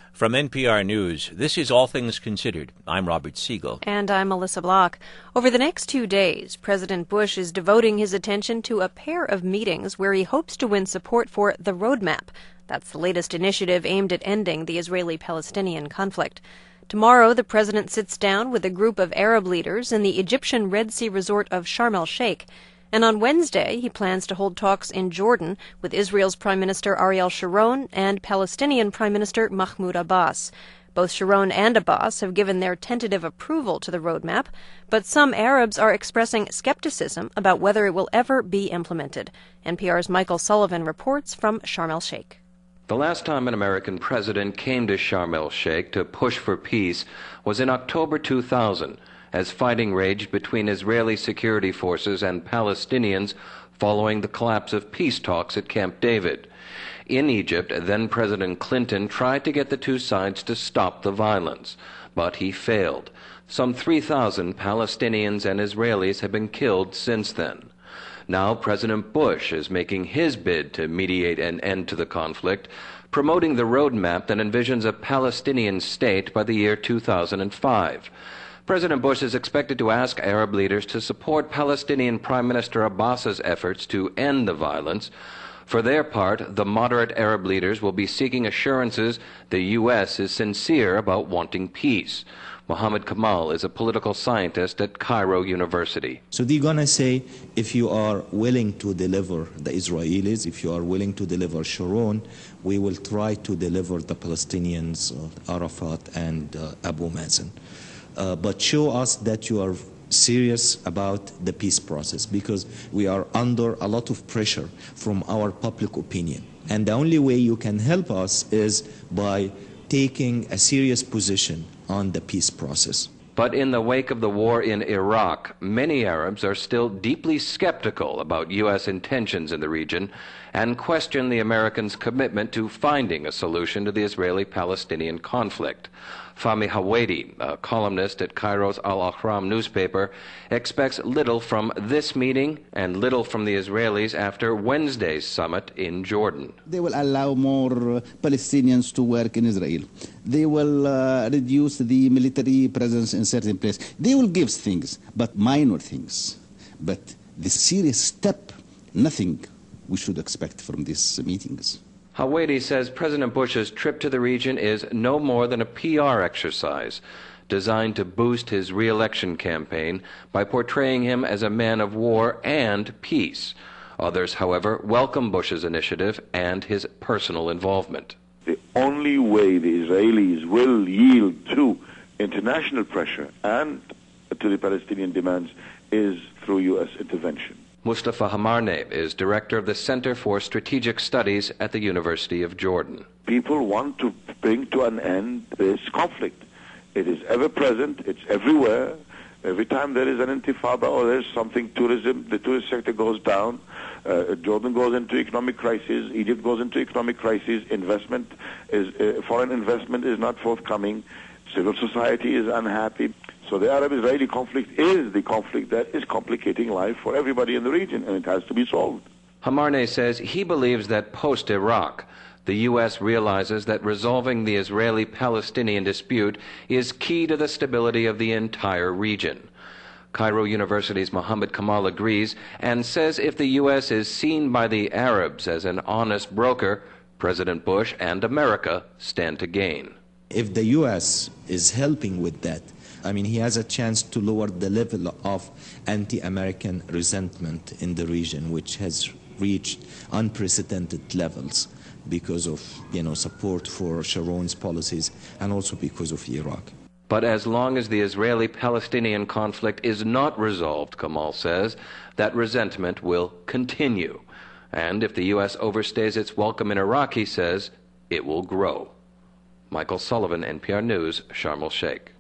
From NPR News, this is All Things Considered. I'm Robert Siegel. And I'm Melissa Block. Over the next 2 days, President Bush is devoting his attention to a pair of meetings where he hopes to win support for the Roadmap. That's the latest initiative aimed at ending the Israeli-Palestinian conflict. Tomorrow, the president sits down with a group of Arab leaders in the Egyptian Red Sea resort of Sharm el-Sheikh. And on Wednesday, he plans to hold talks in Jordan with Israel's Prime Minister Ariel Sharon and Palestinian Prime Minister Mahmoud Abbas. Both Sharon and Abbas have given their tentative approval to the roadmap, but some Arabs are expressing skepticism about whether it will ever be implemented. NPR's Michael Sullivan reports from Sharm el-Sheikh. The last time an American president came to Sharm el-Sheikh to push for peace was in October 2000, as fighting raged between Israeli security forces and Palestinians following the collapse of peace talks at Camp David. In Egypt, then-President Clinton tried to get the two sides to stop the violence, but he failed. Some 3,000 Palestinians and Israelis have been killed since then. Now President Bush is making his bid to mediate an end to the conflict, promoting the roadmap that envisions a Palestinian state by the year 2005. President Bush is expected to ask Arab leaders to support Palestinian Prime Minister Abbas's efforts to end the violence. For their part, the moderate Arab leaders will be seeking assurances the U.S. is sincere about wanting peace. Mohammed Kamal is a political scientist at Cairo University. So they're going to say, if you are willing to deliver the Israelis, if you are willing to deliver Sharon, we will try to deliver the Palestinians, Arafat and Abu Mazen. But show us that you are serious about the peace process, because we are under a lot of pressure from our public opinion. And the only way you can help us is by taking a serious position on the peace process. But in the wake of the war in Iraq, many Arabs are still deeply skeptical about U.S. intentions in the region and question the Americans' commitment to finding a solution to the Israeli-Palestinian conflict. Fahmy Hawady, a columnist at Cairo's Al-Ahram newspaper, expects little from this meeting and little from the Israelis after Wednesday's summit in Jordan. They will allow more Palestinians to work in Israel. They will reduce the military presence in certain places. They will give things, but minor things. But the serious step, nothing we should expect from these meetings. Hawady says President Bush's trip to the region is no more than a PR exercise designed to boost his re-election campaign by portraying him as a man of war and peace. Others, however, welcome Bush's initiative and his personal involvement. The only way the Israelis will yield to international pressure and to the Palestinian demands is through U.S. intervention. Mustafa Hamarneh is director of the Center for Strategic Studies at the University of Jordan. People want to bring to an end this conflict. It is ever present, it's everywhere. Every time there is an intifada or there's something, tourism, the tourist sector goes down. Jordan goes into economic crisis, Egypt goes into economic crisis, foreign investment is not forthcoming, civil society is unhappy. So the Arab-Israeli conflict is the conflict that is complicating life for everybody in the region, and it has to be solved. Hamarneh says he believes that post-Iraq, the U.S. realizes that resolving the Israeli-Palestinian dispute is key to the stability of the entire region. Cairo University's Mohammed Kamal agrees and says if the U.S. is seen by the Arabs as an honest broker, President Bush and America stand to gain. If the U.S. is helping with that, he has a chance to lower the level of anti-American resentment in the region, which has reached unprecedented levels because of, support for Sharon's policies and also because of Iraq. But as long as the Israeli-Palestinian conflict is not resolved, Kamal says, that resentment will continue. And if the U.S. overstays its welcome in Iraq, he says, it will grow. Michael Sullivan, NPR News, Sharm el-Sheikh.